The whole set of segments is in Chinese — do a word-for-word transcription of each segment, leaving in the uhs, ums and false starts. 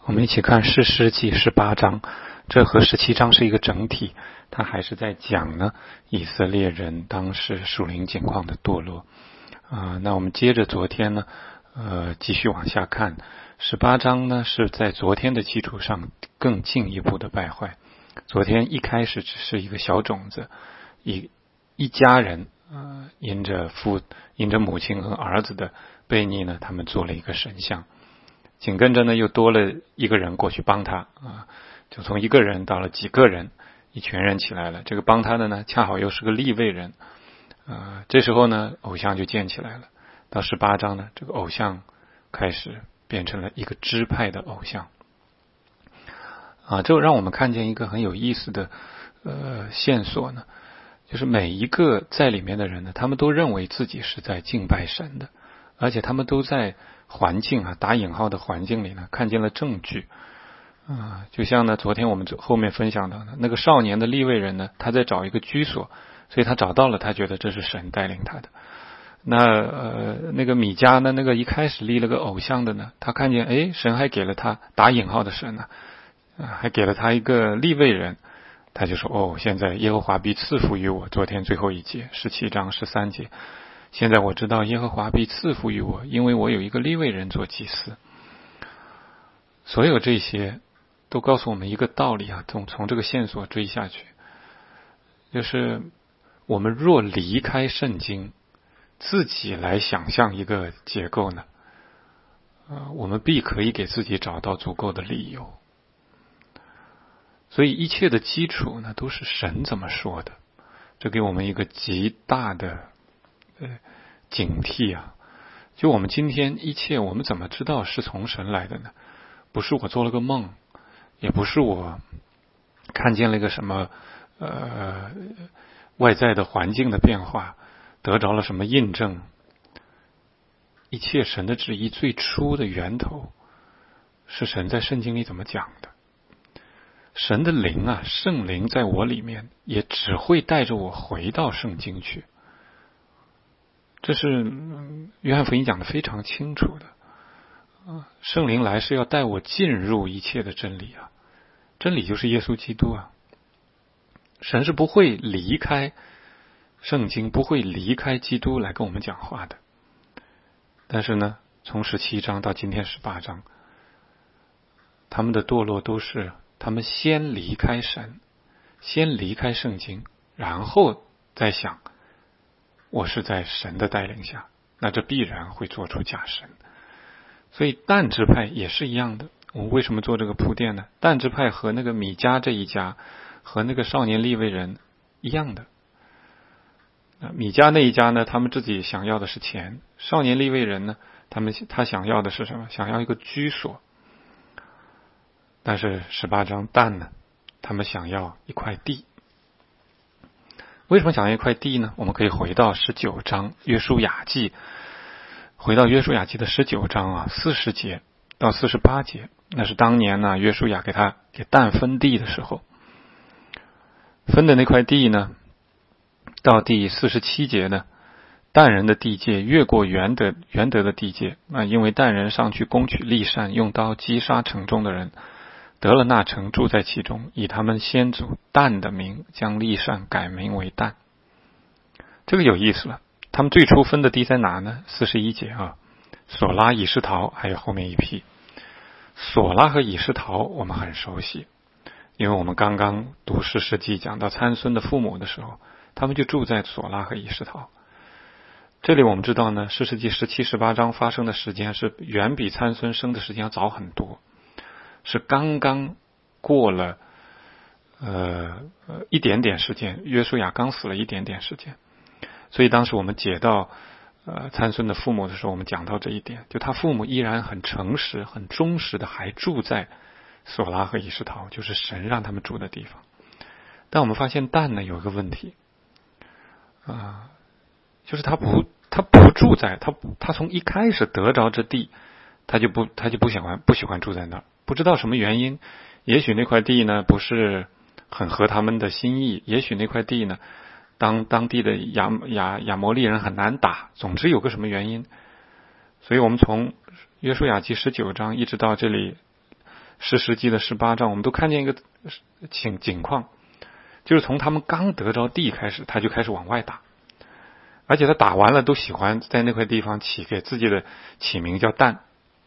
我们一起看士师记十八章，这和十七章是一个整体，它还是在讲呢以色列人当时属灵境况的堕落。啊、呃，那我们接着昨天呢，呃，继续往下看。十八章呢是在昨天的基础上更进一步的败坏。昨天一开始只是一个小种子，一一家人，呃，因着父因着母亲和儿子的悖逆呢，他们做了一个神像。紧跟着呢，又多了一个人过去帮他啊，就从一个人到了几个人，一群人起来了。这个帮他的呢，恰好又是个利未人啊。这时候呢，偶像就建起来了。到十八章呢，这个偶像开始变成了一个支派的偶像啊。这让我们看见一个很有意思的呃线索呢，就是每一个在里面的人呢，他们都认为自己是在敬拜神的，而且他们都在环境啊，打引号的环境里呢，看见了证据啊。就像呢，昨天我们后面分享到的那个少年的利未人呢，他在找一个居所，所以他找到了，他觉得这是神带领他的。那呃，那个米迦呢，那个一开始立了个偶像的呢，他看见哎，神还给了他打引号的神呢、啊，还给了他一个利未人，他就说哦，现在耶和华必赐福于我。昨天最后一节十七章十三节。现在我知道耶和华必赐福于我，因为我有一个利未人做祭司。所有这些都告诉我们一个道理啊，从从这个线索追下去，就是我们若离开圣经，自己来想象一个结构呢，呃，我们必可以给自己找到足够的理由。所以一切的基础呢，都是神怎么说的，这给我们一个极大的呃，警惕啊！就我们今天一切，我们怎么知道是从神来的呢？不是我做了个梦，也不是我看见了一个什么呃外在的环境的变化，得着了什么印证。一切神的旨意最初的源头，是神在圣经里怎么讲的。神的灵啊，圣灵在我里面，也只会带着我回到圣经去。这是约翰福音讲的非常清楚的，圣灵来是要带我进入一切的真理啊，真理就是耶稣基督啊。神是不会离开圣经，不会离开基督来跟我们讲话的。但是呢，从十七章到今天十八章，他们的堕落都是他们先离开神，先离开圣经，然后再想我是在神的带领下，那这必然会做出假神。所以但支派也是一样的。我们为什么做这个铺垫呢？但支派和那个米迦这一家和那个少年利未人一样的。米迦那一家呢，他们自己想要的是钱；少年利未人呢，他们他想要的是什么？想要一个居所。但是十八章但呢，他们想要一块地。为什么想要一块地呢？我们可以回到十九章约书亚记，回到约书亚记的十九章啊，四十节到四十八节，那是当年呢约书亚给他给但分地的时候，分的那块地呢，到第四十七节呢，但人的地界越过原德原德的地界啊，因为但人上去攻取利善，用刀击杀城中的人。得了那城，住在其中，以他们先祖但的名，将利善改名为但。这个有意思了，他们最初分的地在哪呢？四十一节啊，索拉、以实陶，还有后面一批。索拉和以实陶我们很熟悉，因为我们刚刚读士师记讲到参孙的父母的时候，他们就住在索拉和以实陶。这里我们知道呢，士师记十七、十八章发生的时间是远比参孙生的时间要早很多。是刚刚过了呃一点点时间，约书亚刚死了一点点时间，所以当时我们解到呃参孙的父母的时候，我们讲到这一点，就他父母依然很诚实、很忠实的还住在索拉和以实陶，就是神让他们住的地方。但我们发现但呢有一个问题啊、呃，就是他不他不住在他他从一开始得着这地，他就不他就不喜欢不喜欢住在那儿。不知道什么原因，也许那块地呢不是很合他们的心意，也许那块地呢当当地的亚亚亚摩利人很难打，总之有个什么原因。所以我们从约书亚记十九章一直到这里士师记的十八章，我们都看见一个情景况，就是从他们刚得着地开始，他就开始往外打，而且他打完了都喜欢在那块地方起给自己的起名叫但。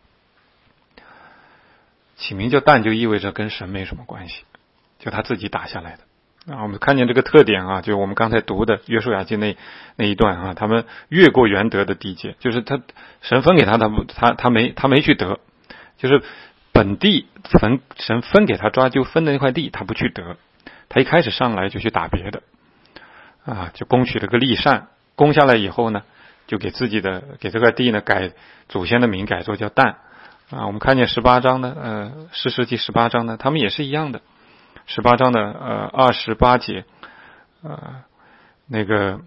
起名叫但就意味着跟神没什么关系，就他自己打下来的。啊，我们看见这个特点啊，就我们刚才读的约书亚记那那一段啊，他们越过原得的地界，就是他神分给他，他他他没他没去得，就是本地分神分给他抓阄分的那块地，他不去得，他一开始上来就去打别的，啊，就攻取了个利善，攻下来以后呢，就给自己的给这块地呢改祖先的名改作叫但。啊，我们看见十八章呢，呃，士师记十八章呢，他们也是一样的。十八章的呃二十八节，呃，那个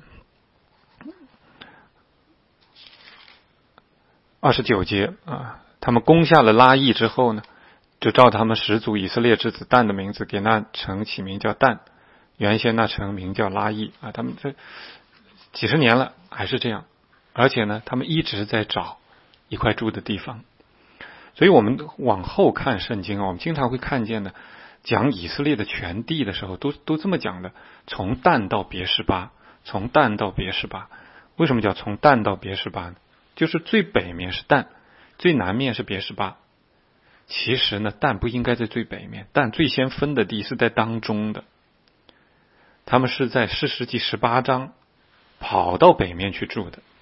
二十九节啊，他们攻下了拉邑之后呢，就照他们始祖以色列之子但的名字，给那城起名叫但。原先那城名叫拉邑啊，他们这几十年了还是这样，而且呢，他们一直在找一块住的地方。所以我们往后看圣经啊，我们经常会看见的，讲以色列的全地的时候，都都这么讲的，从但到别是巴，从但到别是巴。为什么叫从但到别是巴呢？就是最北面是但，最南面是别是巴。其实呢，但不应该在最北面，但最先分的地是在当中的。他们是在士师记十八章跑到北面去住的，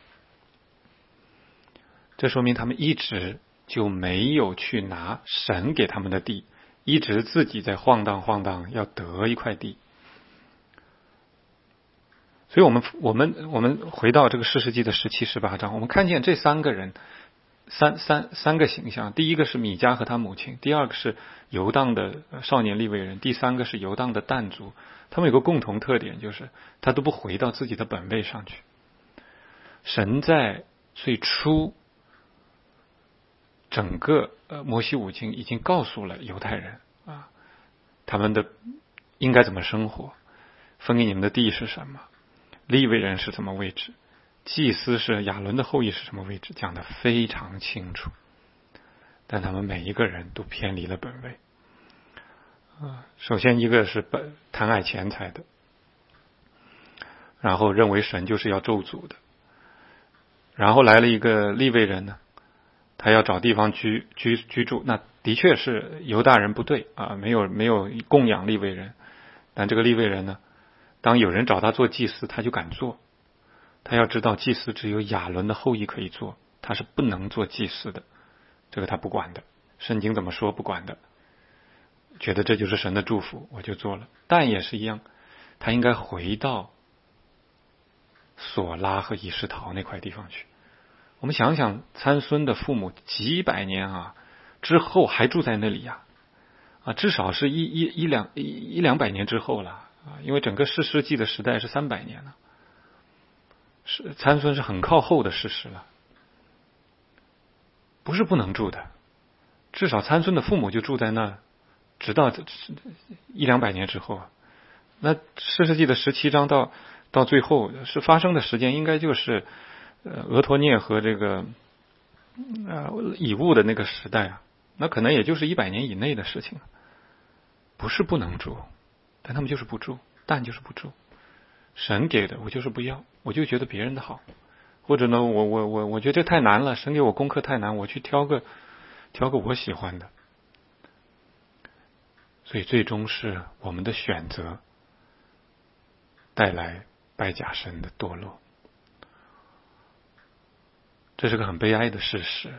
这说明他们一直就没有去拿神给他们的地，一直自己在晃荡晃荡，要得一块地。所以我们我们我们回到这个士师记的十七、十八章，我们看见这三个人，三三三个形象。第一个是米迦和他母亲，第二个是游荡的少年利未人，第三个是游荡的但族。他们有个共同特点，就是他都不回到自己的本位上去。神在最初整个呃摩西五经已经告诉了犹太人啊，他们的应该怎么生活，分给你们的地是什么，利未人是什么位置，祭司是亚伦的后裔是什么位置，讲得非常清楚。但他们每一个人都偏离了本位啊。首先一个是贪爱钱财的，然后认为神就是要咒诅的，然后来了一个利未人呢，他要找地方居居居住，那的确是犹大人不对啊，没有没有供养利未人，但这个利未人呢，当有人找他做祭司，他就敢做。他要知道祭司只有亚伦的后裔可以做，他是不能做祭司的，这个他不管的，圣经怎么说不管的，觉得这就是神的祝福，我就做了。但也是一样，他应该回到索拉和以实陶那块地方去。我们想想参孙的父母几百年啊之后还住在那里呀，啊，至少是一一一两一一两百年之后了啊，因为整个士师记的时代是三百年了，是参孙是很靠后的事实了，不是不能住的，至少参孙的父母就住在那，直到一两百年之后啊。那士师记的十七章到到最后是发生的时间，应该就是呃俄陀涅和这个呃以物的那个时代啊，那可能也就是一百年以内的事情了。不是不能住，但他们就是不住，但就是不住。神给的我就是不要，我就觉得别人的好，或者呢，我我我我觉得这太难了，神给我功课太难，我去挑个挑个我喜欢的。所以最终是我们的选择带来拜假神的堕落，这是个很悲哀的事实。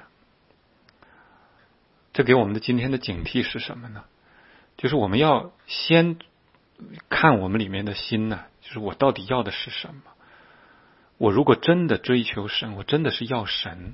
这给我们的今天的警惕是什么呢？就是我们要先看我们里面的心呢，就是我到底要的是什么。我如果真的追求神，我真的是要神，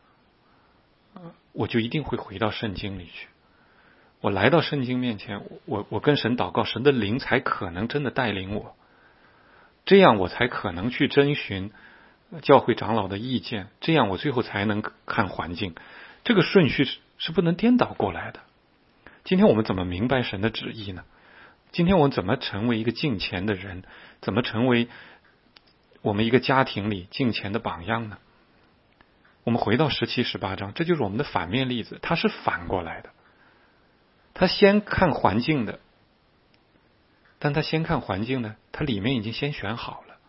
我就一定会回到圣经里去。我来到圣经面前，我我跟神祷告，神的灵才可能真的带领我，这样我才可能去征询教会长老的意见，这样我最后才能看环境。这个顺序是是不能颠倒过来的。今天我们怎么明白神的旨意呢？今天我们怎么成为一个敬虔的人？怎么成为我们一个家庭里敬虔的榜样呢？我们回到十七、十八章，这就是我们的反面例子，它是反过来的。 他先看环境的，但他先看环境呢，他里面已经先选好了。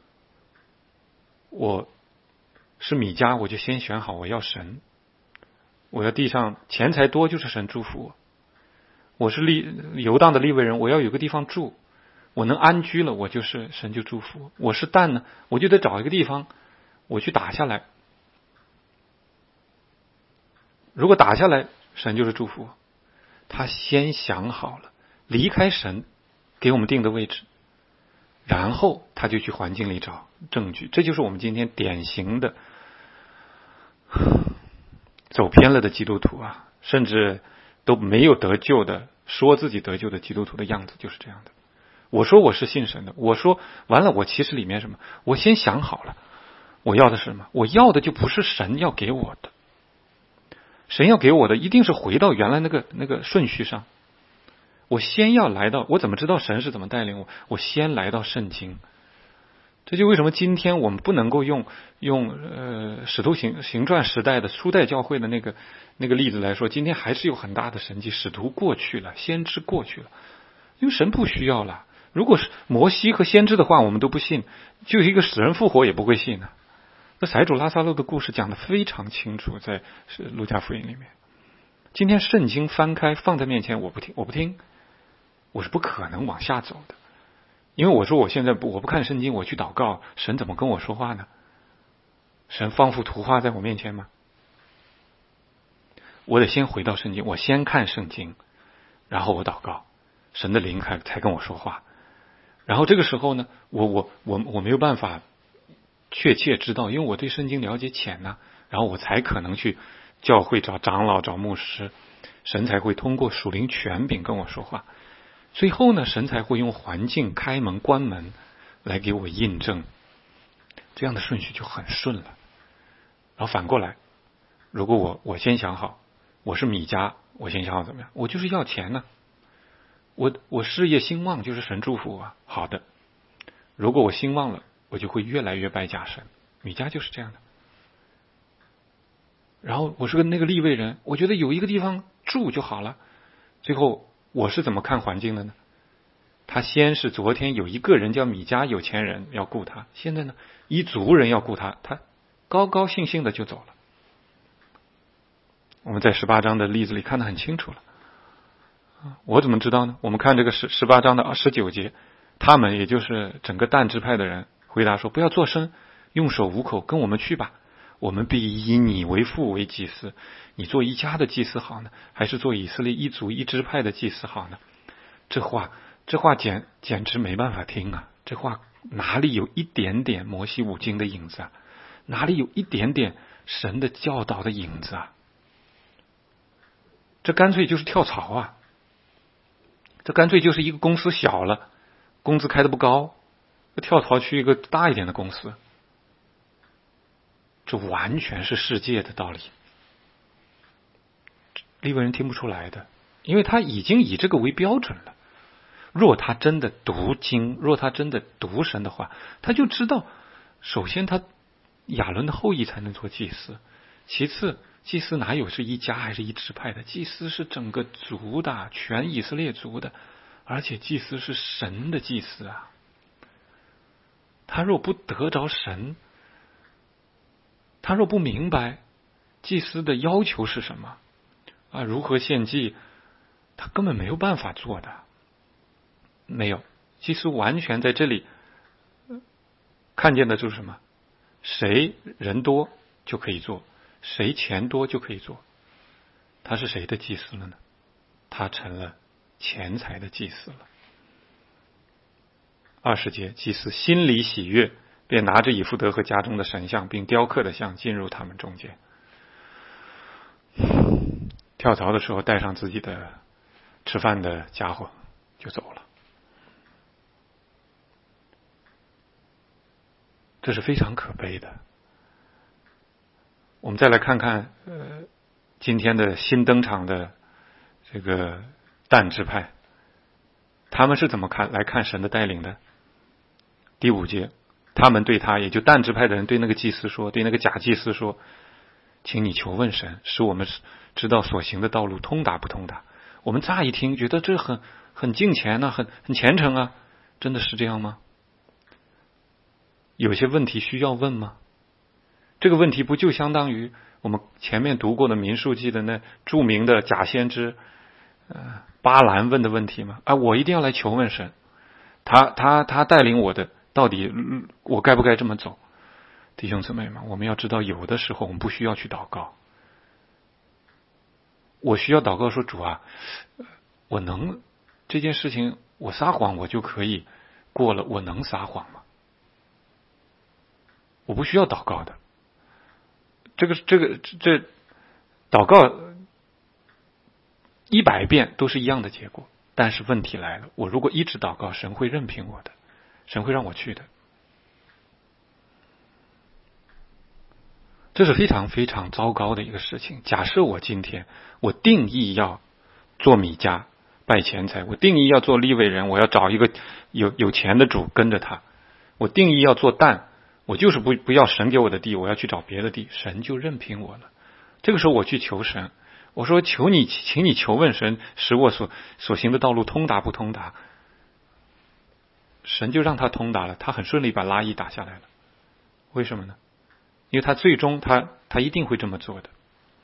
我是米迦，我就先选好我要神，我要地上钱财多就是神祝福我。我是利游荡的利未人，我要有个地方住，我能安居了，我就是神就祝福。我是蛋呢，我就得找一个地方，我去打下来。如果打下来，神就是祝福。他先想好了，离开神给我们定的位置，然后他就去环境里找证据。这就是我们今天典型的走偏了的基督徒啊，甚至都没有得救的，说自己得救的基督徒的样子就是这样的。我说我是信神的，我说完了，我其实里面什么？我先想好了，我要的是什么？我要的就不是神要给我的，神要给我的一定是回到原来那个那个顺序上。我先要来到，我怎么知道神是怎么带领我？我先来到圣经。这就为什么今天我们不能够用用呃使徒行行传时代的初代教会的那个那个例子来说，今天还是有很大的神迹，使徒过去了，先知过去了，因为神不需要了。如果是摩西和先知的话，我们都不信，就一个死人复活也不会信呢、啊。那塞主拉撒路的故事讲得非常清楚，在路加福音里面。今天圣经翻开放在面前，我不听，我不听，我是不可能往下走的。因为我说我现在不我不看圣经，我去祷告，神怎么跟我说话呢？神放幅图画在我面前吗？我得先回到圣经，我先看圣经，然后我祷告，神的灵才才跟我说话。然后这个时候呢，我我我我没有办法确切知道，因为我对圣经了解浅呢、啊，然后我才可能去教会找长老找牧师，神才会通过属灵权柄跟我说话。最后呢，神才会用环境开门关门来给我印证，这样的顺序就很顺了。然后反过来，如果我我先想好我是米迦，我先想好怎么样，我就是要钱呢、啊，我我事业兴旺就是神祝福我，好的。如果我兴旺了，我就会越来越拜假神。米迦就是这样的。然后我是个那个利未人，我觉得有一个地方住就好了。最后我是怎么看环境的呢？他先是昨天有一个人叫米迦，有钱人要雇他，现在呢一族人要雇他，他高高兴兴的就走了。我们在十八章的例子里看得很清楚了。我怎么知道呢？我们看这个十十八章的十九节，他们也就是整个但支派的人回答说：不要作声，用手捂口，跟我们去吧。我们必以你为父为祭司。你做一家的祭司好呢，还是做以色列一族一支派的祭司好呢？这话这话简简直没办法听啊！这话哪里有一点点摩西五经的影子啊？哪里有一点点神的教导的影子啊？这干脆就是跳槽啊！这干脆就是一个公司小了，工资开得不高，跳槽去一个大一点的公司。这完全是世界的道理，利未人听不出来的，因为他已经以这个为标准了。若他真的读经，若他真的读神的话，他就知道，首先他亚伦的后裔才能做祭司，其次祭司哪有是一家还是一支派的？祭司是整个族的，全以色列族的，而且祭司是神的祭司啊。他若不得着神，他若不明白祭司的要求是什么啊，如何献祭，他根本没有办法做的。没有，祭司完全在这里看见的就是什么？谁人多就可以做，谁钱多就可以做。他是谁的祭司了呢？他成了钱财的祭司了。二十节，祭司心里喜悦，便拿着以弗得和家中的神像并雕刻的像进入他们中间。跳槽的时候带上自己的吃饭的家伙就走了。这是非常可悲的。我们再来看看呃今天的新登场的这个但支派，他们是怎么看来看神的带领的？第五节，他们对他，也就但支派的人对那个祭司说，对那个假祭司说，请你求问神，使我们知道所行的道路通达不通达。 我们乍一听觉得这很很敬虔啊，很很虔诚啊，真的是这样吗？有些问题需要问吗？这个问题不就相当于我们前面读过的民数记的那著名的假先知呃巴兰问的问题吗？啊，我一定要来求问神，他他他带领我的，到底我该不该这么走？弟兄姊妹们，我们要知道，有的时候我们不需要去祷告。我需要祷告说，主啊，我能这件事情我撒谎我就可以过了，我能撒谎吗？我不需要祷告的。这个这个这祷告一百遍都是一样的结果，但是问题来了，我如果一直祷告，神会任凭我的，神会让我去的。这是非常非常糟糕的一个事情。假设我今天我定义要做米迦拜钱财，我定义要做利未人，我要找一个有有钱的主跟着他，我定义要做蛋，我就是不不要神给我的地，我要去找别的地，神就任凭我了。这个时候我去求神，我说求你，请你求问神，使我所所行的道路通达不通达。神就让他通达了，他很顺利把拉伊打下来了。为什么呢？因为他最终他他一定会这么做的。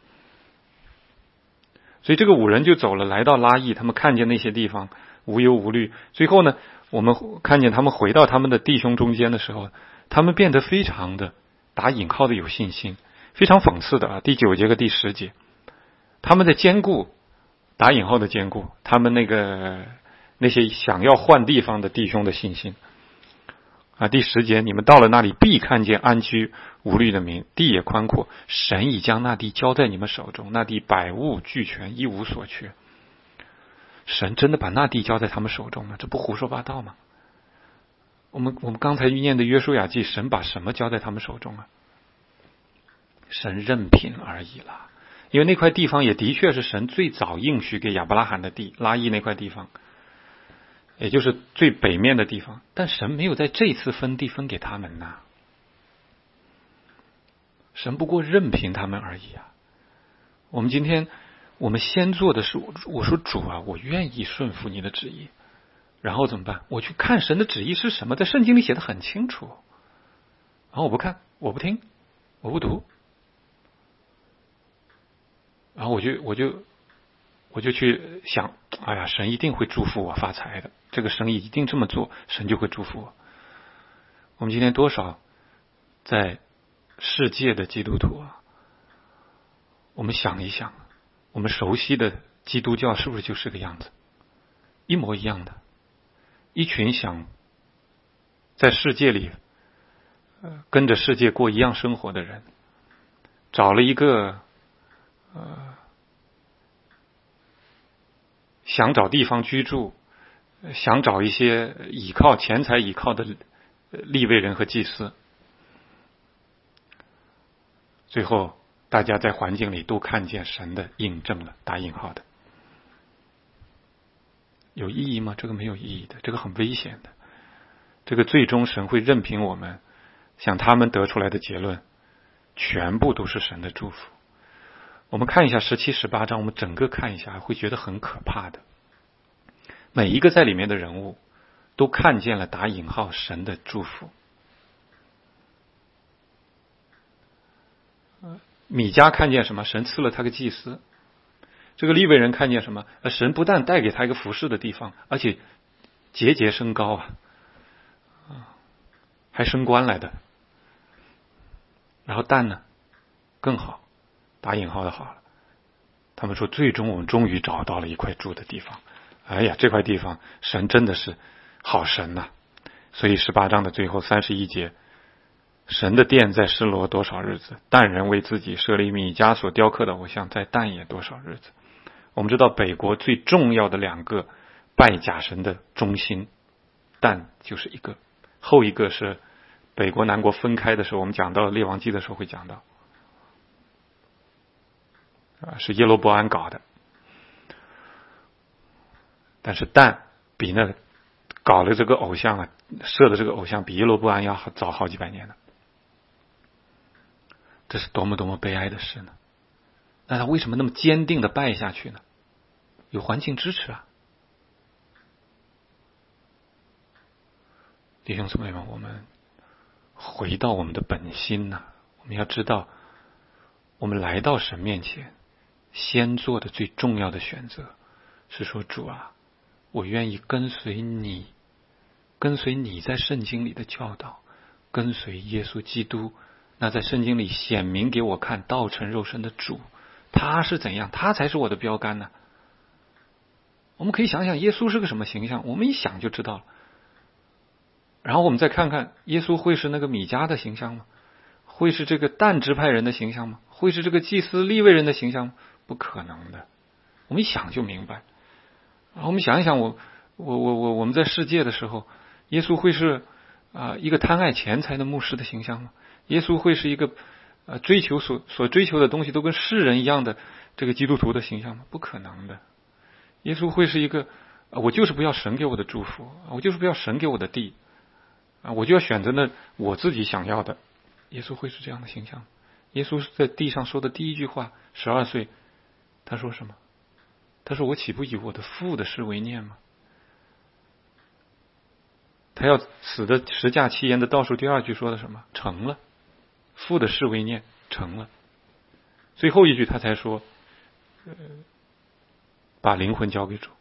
所以这个五人就走了，来到拉伊，他们看见那些地方无忧无虑。最后呢，我们看见他们回到他们的弟兄中间的时候，他们变得非常的打引号的有信心，非常讽刺的啊。第九节和第十节，他们在兼顾打引号的兼顾他们那个那些想要换地方的弟兄的信心啊。第十节，你们到了那里，必看见安居无虑的民，地也宽阔，神已将那地交在你们手中，那地百物俱全，一无所缺。神真的把那地交在他们手中吗？这不胡说八道吗？我们我们刚才念的约书亚记，神把什么交在他们手中啊？神任凭而已啦。因为那块地方也的确是神最早应许给亚伯拉罕的地，拉伊那块地方，也就是最北面的地方，但神没有在这次分地分给他们呐、啊。神不过任凭他们而已啊！我们今天，我们先做的是，我说主啊，我愿意顺服你的旨意，然后怎么办？我去看神的旨意是什么，在圣经里写的很清楚。然后我不看，我不听，我不读，然后我就我就我就去想，哎呀，神一定会祝福我发财的，这个生意一定这么做，神就会祝福我。我们今天多少在世界的基督徒啊，我们想一想，我们熟悉的基督教是不是就是这个样子？一模一样的，一群想在世界里、呃、跟着世界过一样生活的人，找了一个呃想找地方居住，想找一些倚靠钱财倚靠的利未人和祭司，最后大家在环境里都看见神的印证了，打引号的。有意义吗？这个没有意义的，这个很危险的。这个最终神会任凭我们，像他们得出来的结论，全部都是神的祝福。我们看一下十七、十八章，我们整个看一下，会觉得很可怕的。每一个在里面的人物，都看见了打引号神的祝福。米迦看见什么？神赐了他个祭司。这个利未人看见什么？神不但带给他一个服侍的地方，而且节节升高啊，还升官来的。然后蛋呢，更好，打引号的好了。他们说，最终我们终于找到了一块住的地方。哎呀，这块地方神真的是好神呐、啊！所以十八章的最后三十一节，神的殿在示罗多少日子？但人为自己设立米迦所雕刻的偶像，在但也多少日子？我们知道北国最重要的两个拜假神的中心，但就是一个，后一个是北国南国分开的时候，我们讲到列王记的时候会讲到，啊，是耶罗波安搞的。但是但比那搞了这个偶像啊，设的这个偶像比耶罗波安要早好几百年了。这是多么多么悲哀的事呢？那他为什么那么坚定的拜下去呢？ 有环境支持啊。弟兄姊妹们，我们回到我们的本心呐、啊，我们要知道，我们来到神面前，先做的最重要的选择是说，主啊，我愿意跟随你，跟随你在圣经里的教导，跟随耶稣基督，那在圣经里显明给我看道成肉身的主，他是怎样，他才是我的标杆呢。我们可以想想耶稣是个什么形象，我们一想就知道了。然后我们再看看耶稣会是那个米迦的形象吗？会是这个但支派人的形象吗？会是这个祭司利未人的形象吗？不可能的。我们一想就明白。然后我们想一想，我我我我我们在世界的时候，耶稣会是啊、呃、一个贪爱钱财的牧师的形象吗？耶稣会是一个呃追求所所追求的东西都跟世人一样的这个基督徒的形象吗？不可能的。耶稣会是一个、呃、我就是不要神给我的祝福，我就是不要神给我的地啊，我就要选择呢我自己想要的。耶稣会是这样的形象？耶稣是在地上说的第一句话，十二岁，他说什么？他说：“我岂不以我的父的事为念吗？”他要死的十架七言的倒数第二句说的什么？成了，父的事为念，成了。最后一句他才说：“呃，把灵魂交给主。”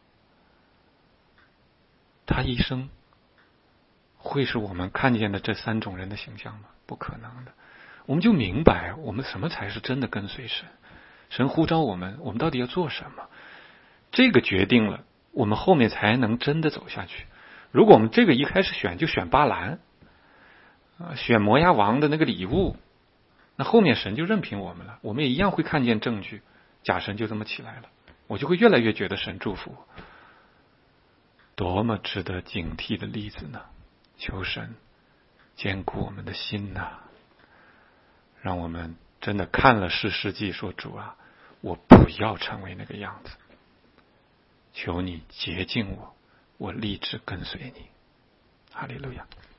他一生会是我们看见的这三种人的形象吗？不可能的。我们就明白我们什么才是真的跟随神，神呼召我们，我们到底要做什么？这个决定了我们后面才能真的走下去。如果我们这个一开始选就选巴兰，选摩押王的那个礼物，那后面神就任凭我们了，我们也一样会看见证据，假神就这么起来了，我就会越来越觉得神祝福我。多么值得警惕的例子呢！求神坚固我们的心呐、啊，让我们真的看了士师记说，主啊，我不要成为那个样子，求你洁净我，我立志跟随你。哈利路亚。